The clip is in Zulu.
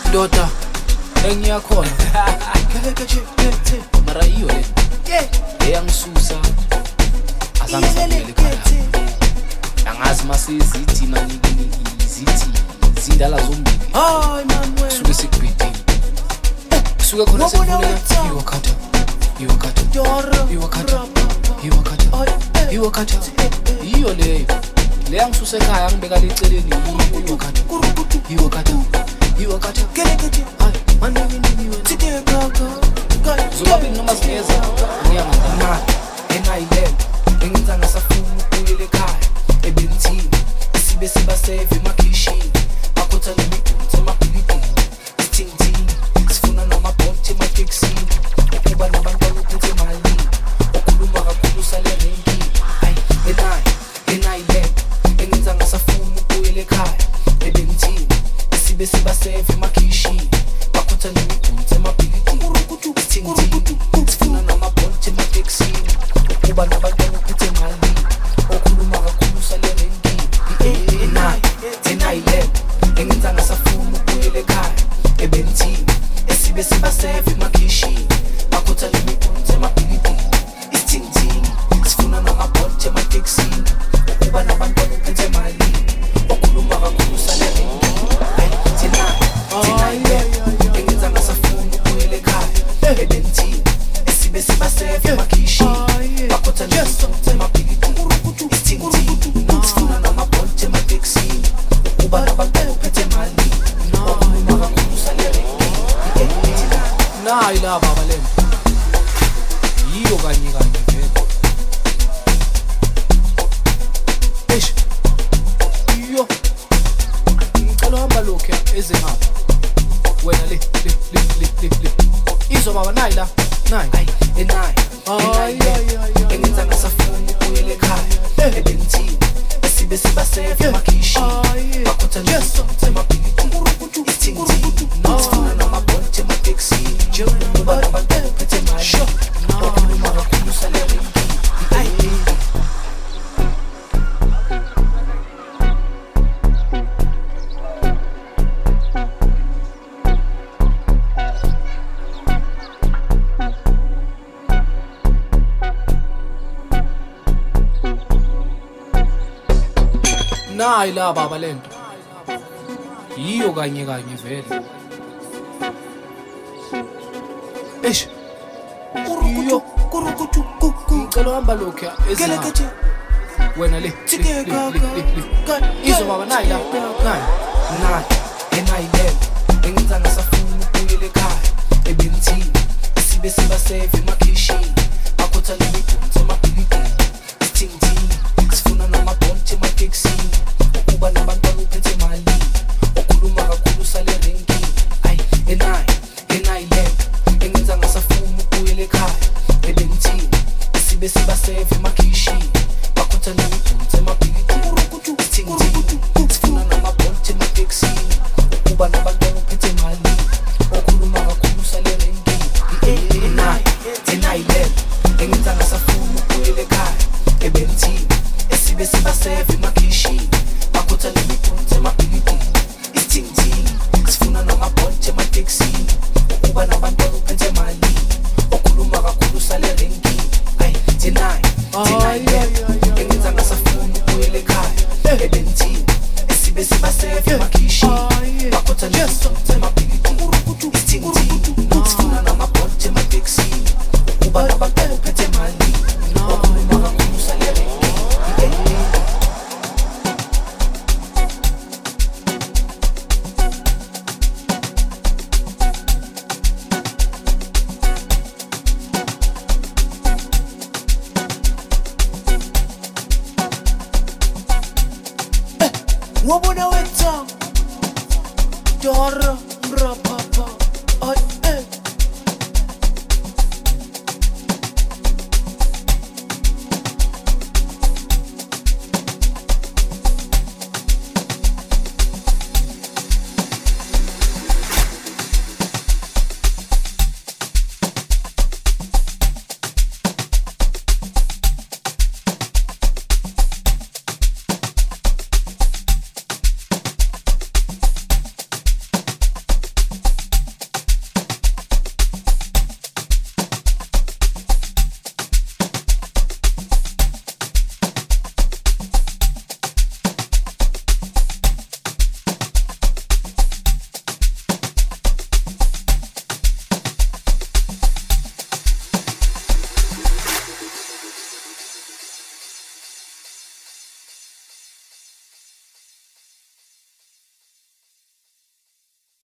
Dota engiyakhona mara iyo le eyangisusa azangisalele ekhaya angazi masizithi maniki izithi zindala zombili suke sikubhedile suke khona sekufuneka iwakhatha iyo leyo leyangisusa ekhaya angibeka leceleni iwakhatha zobabili noma zingeza ngiyangandana enayilele engenza ngasafuna ukuyela ekhaya ebenzini sibe sibaseve emakhishini bakhotha nemibhunthi emabhilidini isithingithini sifuna namabhonti ematekisini ukuba nabantwana uphethe emalini okhuluma kakhulu usale renkini enayilele engenza ngasafuna ukuyela ekhaya ebenzini sibe sibaseve emakhishini bakhotha nemibhunthi emabhilidini isithingithini sifuna namabhonti ematekisini ukuba nabantwana uphethe emalini okhuluma kakhulu usale renkini enayilele engenza ngasafuna ukuyela ekhaya ebenzini esibe sibaseve emakhishini bakhotha nemibhunthi emabhilidini isithingithini sifuna namabhonti ematekisini ukuba nabantwana uphethe emalini okhuluma kakhulu usale renkini engenza ngasafuna ukuyela ekhaya ebenzini esibe sibaseve emakhishini bakhotha nemibhunthi emabhilidini isithingithini sifuna namabhonti ematekisini ukuba nabantwana uphethe emalini okhuluma kakhulu usale renkini nayi la baba le yiyo kanye vele eish iyo ngicela uhamba lokho eze ngapha wena le izo baba nayi la nayi engenza ngasafuna ukuyela ekhaya ebenzini esibe sibaseve emakhishini bakhotha nemibhunthi emabhilidini isithingithini sifuna namabhonti ematekisini ukuba nabantwana uphethe emalini okhuluma kakhulu usale renkini nayi la baba lento yiyo kanye vele eish iyo ngicela uhamba lokho ezingapha wena le izo baba nayi la nayi enayilele engenza ngasafuna ukuyela ekhaya ebenzini sibe sibaseve emakhishini bakhotha nemibhunthi emabhilidini isithingithini sifuna namabhonti ematekisini ukuba nabantwana uphethe emalini okhuluma kakhulu usale renkini enayilele engenza ngasafuna ukuyela ekhaya ebenzini sibe sibaseve emakhishini bakhotha nemibhunthi emabhilidini isithingithini sifuna namabhonti ematekisini ukuba nabantwana uphethe emalini okhuluma kakhulu usale renkini enayilele engenza ngasafuna ukuyela ekhaya ebenzini esibe sibaseve emakhishini bakhotha nemibhunthi emabhilidini isithingithini sifuna namabhonti ematekisini ukuba nabantwana uphethe emalini okhuluma kakhulu usale renkini enayilele engenza ngasafuna ukuyela ekhaya ebenzini esibe sibaseve emakhishini bakhotha nemibhunthi emabhilidini isithingithini sifuna namabhonti ematekisini ukuba nabantwana uphethe emalini okhuluma kakhulu usale renkini wabona wetha dora mrapapa